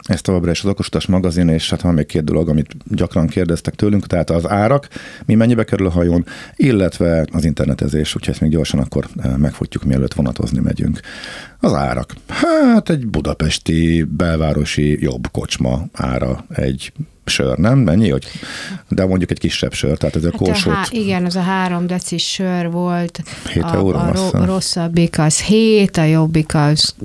Ez továbbra is az Okosutas magazin, és hát van még két dolog, amit gyakran kérdeztek tőlünk, tehát az árak, mi mennyibe kerül a hajón, illetve az internetezés, úgyhogy ezt még gyorsan akkor megfutjuk, mielőtt vonatozni megyünk. Az árak. Hát egy budapesti, belvárosi jobb kocsma ára egy sör, nem? Mennyi? De mondjuk egy kisebb sör, tehát ez a Kósót. Igen, az a 3 decis sör volt. 7 euró, a rosszabbik az 7, a jobbik az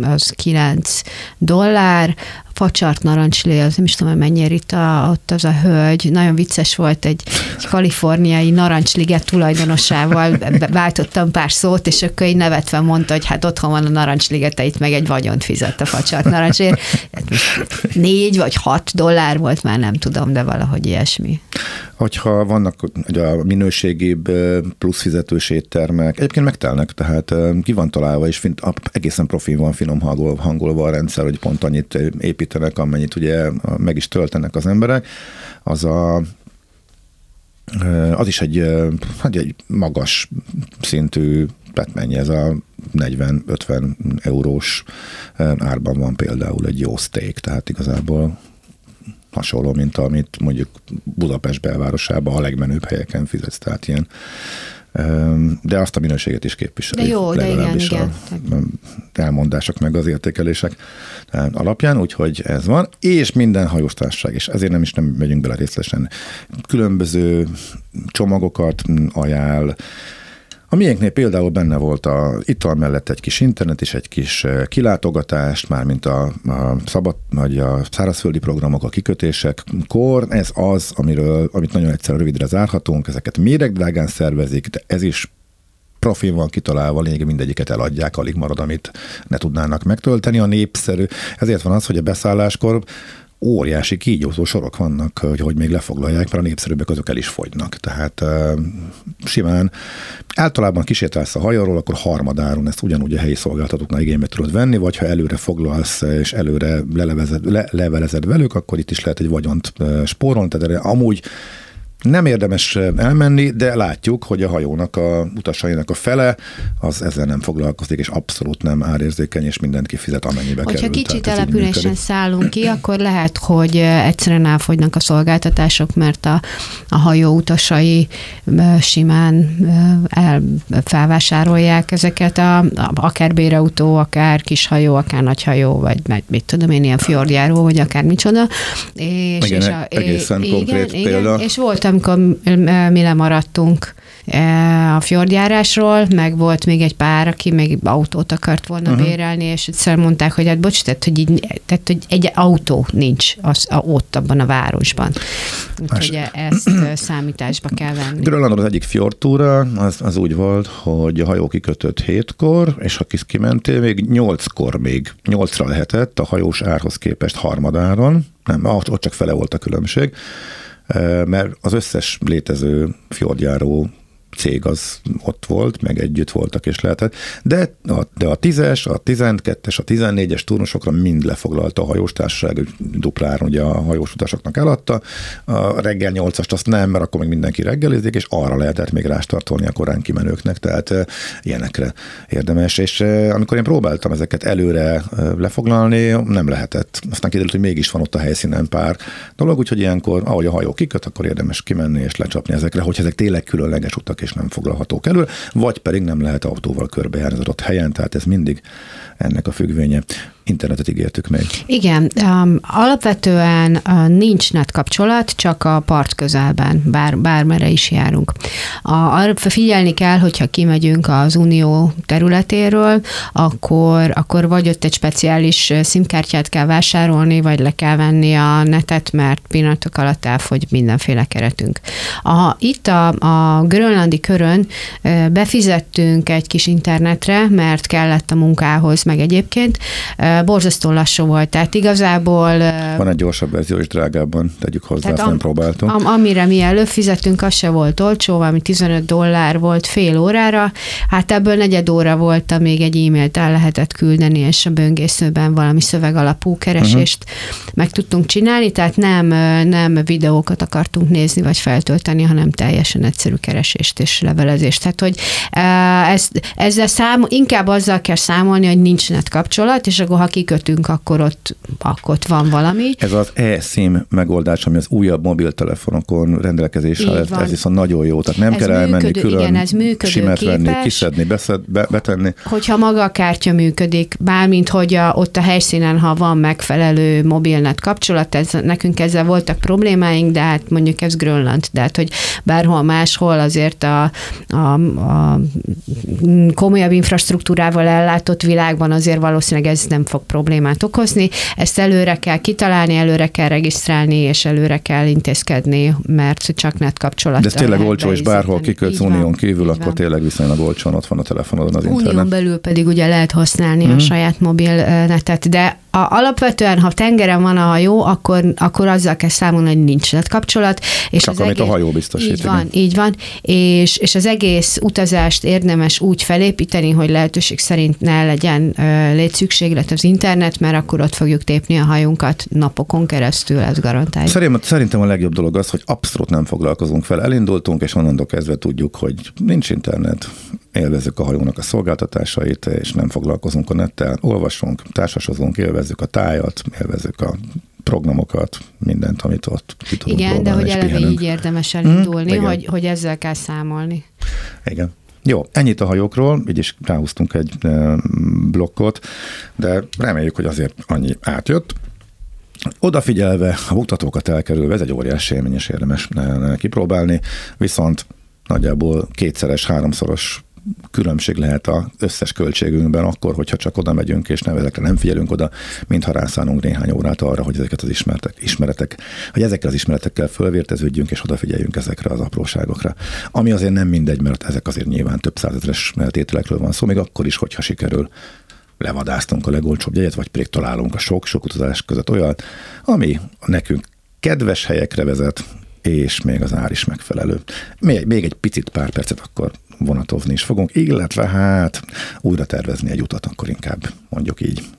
$9. Facsart narancslé, az nem is tudom, mennyire itt ott az a hölgy. Nagyon vicces volt, egy kaliforniai narancsliget tulajdonosával váltottam pár szót, és akkor így nevetve mondta, hogy hát otthon van a narancsligete, itt meg egy vagyont fizet a facsart narancsért. 4 vagy $6 volt, már nem tudom, de valahogy ilyesmi. Hogyha vannak a minőségibb plusz fizetős éttermek, egyébként megtelnek, tehát ki van találva, és egészen profin van, finom hangolva a rendszer, hogy pont annyit építenek, amennyit ugye meg is töltenek az emberek. Az is egy magas szintű, tehát mennyi ez a 40-50 eurós árban van például egy jó steak, tehát igazából hasonló, mint amit mondjuk Budapest belvárosában a legmenőbb helyeken fizetsz, tehát ilyen. De azt a minőséget is képviseli. De jó, legalábbis de igen. A elmondások meg az értékelések alapján, úgyhogy ez van, és minden hajóstársaság, és ezért nem megyünk bele részletesen. Különböző csomagokat ajánl. A miénknél például benne volt a ital mellett egy kis internet és egy kis kilátogatást, mármint a szabad, vagy a szárazföldi programok, a kikötésekkor. Ez az, amit nagyon egyszerűen rövidre zárhatunk, ezeket méregdrágán szervezik, de ez is profin van kitalálva, lényegében mindegyiket eladják, alig marad, amit ne tudnának megtölteni. A népszerű. Ezért van az, hogy a beszálláskor óriási kígyózó sorok vannak, hogy még lefoglalják, mert a népszerűbbek azok el is fogynak. Tehát simán általában kísértelsz a hajóról, akkor harmadáron ezt ugyanúgy a helyi szolgáltatóknál igénybe tudod venni, vagy ha előre foglalsz és előre levelezed velük, akkor itt is lehet egy vagyont spórolni, tehát amúgy nem érdemes elmenni, de látjuk, hogy a hajónak, a utasainak a fele az ezzel nem foglalkozik, és abszolút nem árérzékeny, és mindent kifizet, amennyibe kerül. Hogyha kicsit településen szállunk ki, akkor lehet, hogy egyszerűen elfogynak a szolgáltatások, mert a hajó utasai simán felvásárolják ezeket, akár bérautó, akár kis hajó, akár nagy hajó, vagy mit tudom én, ilyen fjordjáró, vagy akár micsoda. Egészen konkrét példa. És volt, amikor mi lemaradtunk a fjordjárásról, meg volt még egy pár, aki még autót akart volna bérelni, és egyszer mondták, hogy hát bocs, hogy egy autó nincs ott abban a városban. Úgyhogy ezt számításba kell venni. Grönlandon az egyik fjordtúra, az úgy volt, hogy a hajó kikötött 7-kor, és ha kimentél, még 8-ra lehetett a hajós árhoz képest harmadáron, nem, ott csak fele volt a különbség, mert az összes létező fjordjáró cég az ott volt, meg együtt voltak, és lehetett. De a 10-es, a 12-es, a 14-es turnusokra mind lefoglalta a hajóstársaság, dupláron ugye a hajós utasoknak eladta. A reggel 8-ast azt nem, mert akkor még mindenki reggelizik, és arra lehetett még rástartolni a korán kimenőknek, tehát ilyenekre érdemes. És amikor én próbáltam ezeket előre lefoglalni, nem lehetett. Aztán kiderült, hogy mégis van ott a helyszínen pár dolog, úgyhogy ilyenkor, ahogy a hajó kiköt, akkor érdemes kimenni és lecsapni ezekre, hogy ezek tényleg különleges utak és nem foglalhatók elő, vagy pedig nem lehet autóval körbejárni az adott helyen, tehát ez mindig ennek a függvénye. Internetet ígértük még. Igen, alapvetően nincs net kapcsolat, csak a part közelben, bármerre is járunk. Arra figyelni kell, hogyha kimegyünk az Unió területéről, akkor vagy ott egy speciális SIM-kártyát kell vásárolni, vagy le kell venni a netet, mert pillanatok alatt elfogy mindenféle keretünk. Itt a grönlandi körön befizettünk egy kis internetre, mert kellett a munkához, meg egyébként, borzasztó lassú volt, tehát igazából... Van egy gyorsabb verzió is drágábban, tegyük hozzá, azt nem próbáltunk. Amire mi előbb fizettünk, az se volt olcsó, valami $15 volt fél órára, hát ebből negyed óra volt, még egy e-mailt el lehetett küldeni, és a böngészőben valami szövegalapú keresést meg tudtunk csinálni, tehát nem videókat akartunk nézni, vagy feltölteni, hanem teljesen egyszerű keresést és levelezést. Tehát, hogy inkább azzal kell számolni, hogy nincs net kapcsolat, és akkor ha kikötünk, akkor ott van valami. Ez az eSIM megoldás, ami az újabb mobiltelefonokon rendelkezésre áll, ez viszont nagyon jó. Tehát nem kell elmenni külön, simet venni, kiszedni, betenni. Hogyha maga a kártya működik, bármint hogy ott a helyszínen, ha van megfelelő mobilnet kapcsolat, nekünk ezzel voltak problémáink, de hát mondjuk ez Grönland, de hát, hogy bárhol máshol azért a komolyabb infrastruktúrával ellátott világban azért valószínűleg ez nem fog problémát okozni. Ezt előre kell kitalálni, előre kell regisztrálni, és előre kell intézkedni, mert csak net kapcsolat. De ez tényleg olcsó, és bárhol kikötsz unión kívül, akkor tényleg viszonylag olcsón ott van a telefonodon az internet. Unión belül pedig ugye lehet használni a saját mobilnetet, de alapvetően, ha tengeren van a hajó, akkor azzal kell számolni, hogy nincs netkapcsolat. És csak amit a hajó biztosít. Így van. És az egész utazást érdemes úgy felépíteni, hogy lehetőség szerint ne legyen létszükséglet az internet, mert akkor ott fogjuk tépni a hajunkat napokon keresztül, ez garantáljuk. Szerintem a legjobb dolog az, hogy abszolút nem foglalkozunk fel. Elindultunk, és onnantól kezdve tudjuk, hogy nincs internet, élvezzük a hajónak a szolgáltatásait, és nem foglalkozunk a nettel, olvasunk, társasozunk, élvezzük a tájat, élvezzük a programokat, mindent, amit ott ki tudunk próbálni. Igen, de hogy eleve így érdemes elindulni, hogy ezzel kell számolni. Igen. Jó, ennyit a hajókról, így is ráhúztunk egy blokkot, de reméljük, hogy azért annyi átjött. Odafigyelve, a buktatókat elkerülve, ez egy óriási élmény, és érdemes kipróbálni, viszont nagyjából 2-szeres, 3-szoros különbség lehet az összes költségünkben akkor, hogyha csak oda megyünk, és ezekre nem figyelünk oda, mintha rászánunk néhány órát arra, hogy ezeket az ezekkel az ismeretekkel fölvérteződjünk, és odafigyeljünk ezekre az apróságokra. Ami azért nem mindegy, mert ezek azért nyilván több százezeres tételekről van szó, még akkor is, hogyha sikerül levadáztunk a legolcsóbb jegyet, vagy pedig találunk a sok utazás között olyat, ami nekünk kedves helyekre vezet, és még az ár is megfelelő. Még egy picit, pár percet akkor vonatozni is fogunk, illetve hát újra tervezni egy utat, akkor inkább mondjuk így.